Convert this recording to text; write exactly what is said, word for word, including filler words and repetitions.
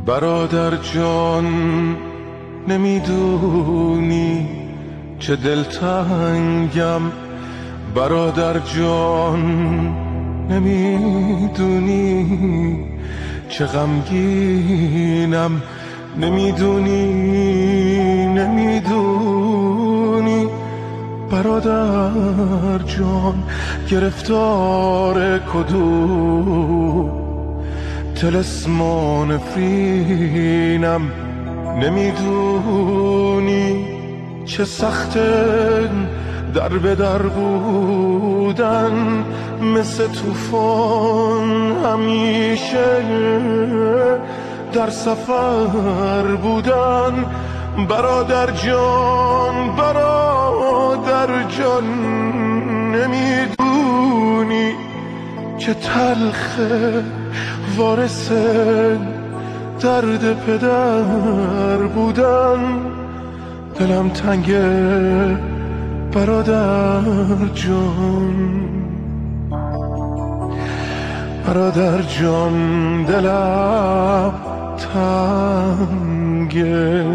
برادر جان نمیدونی چه دلتنگم، برادر جان نمیدونی چه غمگینم، نمیدونی نمیدونی برادر جان گرفتار کدوم طلسم و نفرینم، نمیدونی چه سخته در به در بودن، مثل طوفان همیشه در سفر بودن. برادر جان برادر جان نمیدونی چه تلخه وارث درد پدر بودن. دلم تنگه برادر جان، برادر جان دلم تنگه.